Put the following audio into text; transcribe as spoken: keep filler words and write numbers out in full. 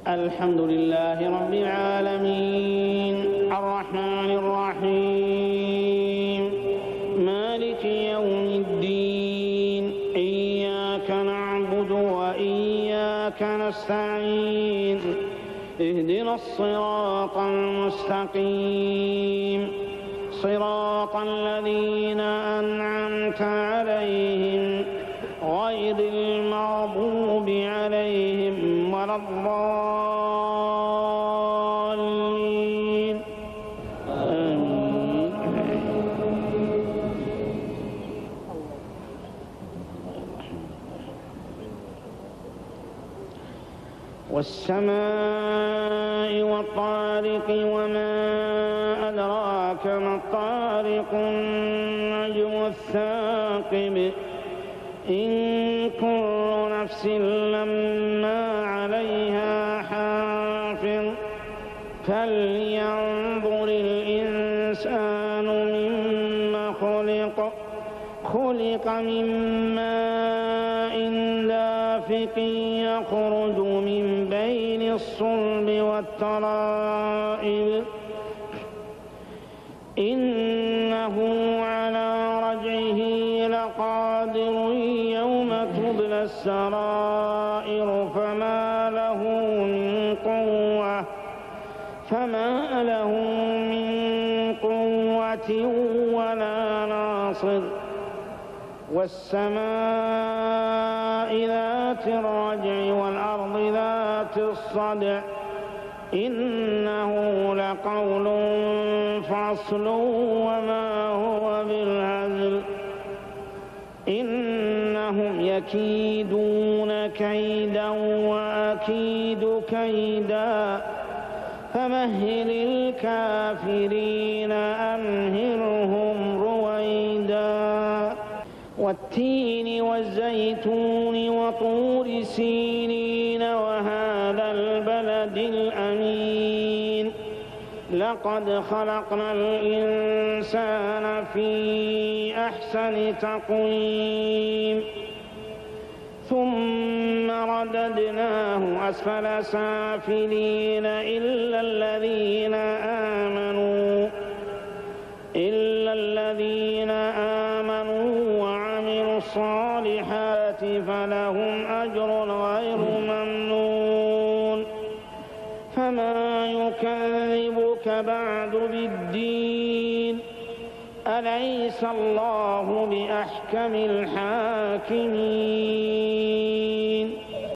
الحمد لله رب العالمين الرحمن الرحيم مالك يوم الدين إياك نعبد وإياك نستعين اهدنا الصراط المستقيم صراط الذين أنعمت عليهم غير المغضوب عليهم ولا الضالين آمين. والسماء والطارق وما أدراك ما الطارق النجم الثاقب إن كل نفس لما عليها حافظ فلينظر الإنسان مما خلق خلق من ماء دافق يخرج من بين الصلب والترائب إنه على رجعه لقادر يوم تبلى السرائر فما له من قوة فما له من قوة ولا ناصر والسماء ذات الرجع والأرض ذات الصدع إنه لقول فصل وما هو بالهزل إنهم يكيدون كيدا وأكيد كيدا فمهل الكافرين أمهلهم رويدا والتين والزيتون وطور سينين وهذا البلد الأمين لقد خلقنا الإنسان في أحسن تقويم ثم رددناه أسفل سافلين إلا الذين آمنوا إلا الذين آمنوا وعملوا الصالحات فلهم أجر غير ممنون فما يكذبك بعد بالدين أليس الله بأحكم الحاكمين